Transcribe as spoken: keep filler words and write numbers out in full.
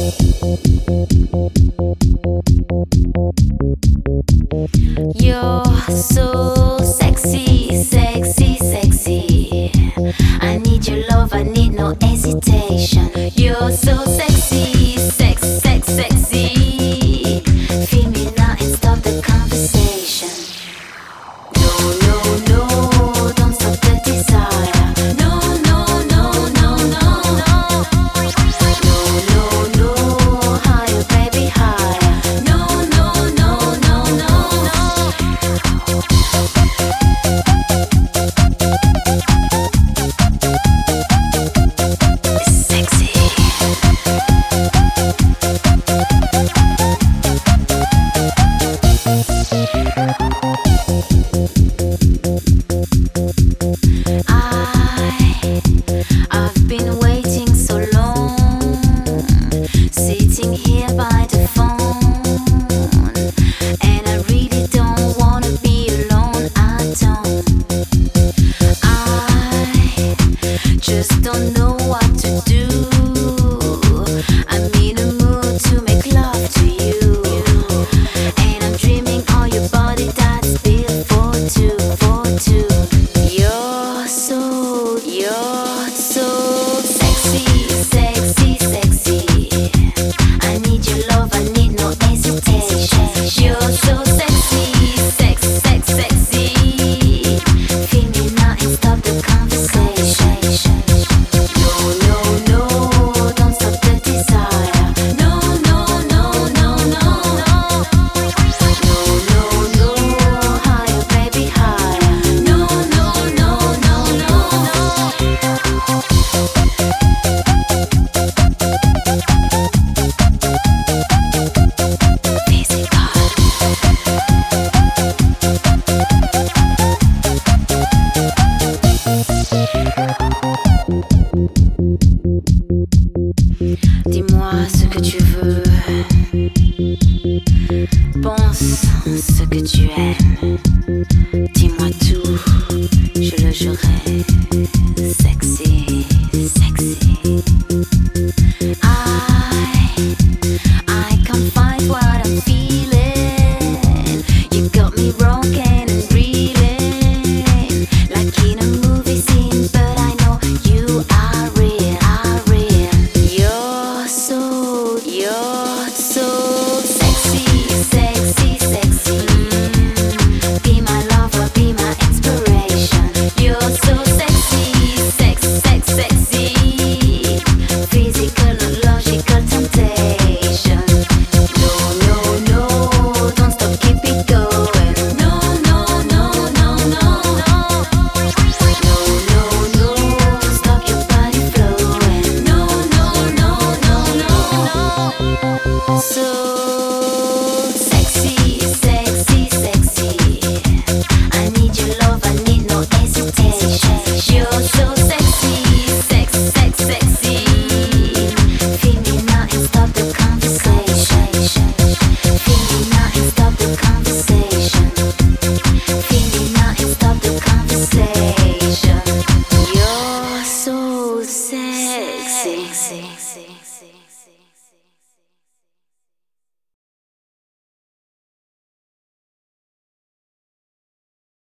You're so sexy, sexy, sexy. I need your love, I need no hesitation. You're so sexy, sex, sex, sexy. Feel me now and stop the conversation. No, no, no, don't stop the desire. No, no, no, no, no, no. No, no, no, higher, baby, higher. No, no, no, no, no, no. Sexy. I, I've been waiting so long, sitting here by the phone, and I really don't wanna be alone. I don't. I just don't know what to do. I'm in a mood to make love to you, and I'm dreaming on your body that's built for two, for two. You're so, you're so sexy, sexy, sexy. I need your love, I need no hesitation. You're so sexy, sex, sex, sexy. Feel me now and stop the conversation. No, no, no, don't stop the desire. No, no, no, no, no, no. No, no, no, higher, baby, higher. No, no, no, no, no, no. Dis-moi ce que tu veux, pense ce que tu aimes.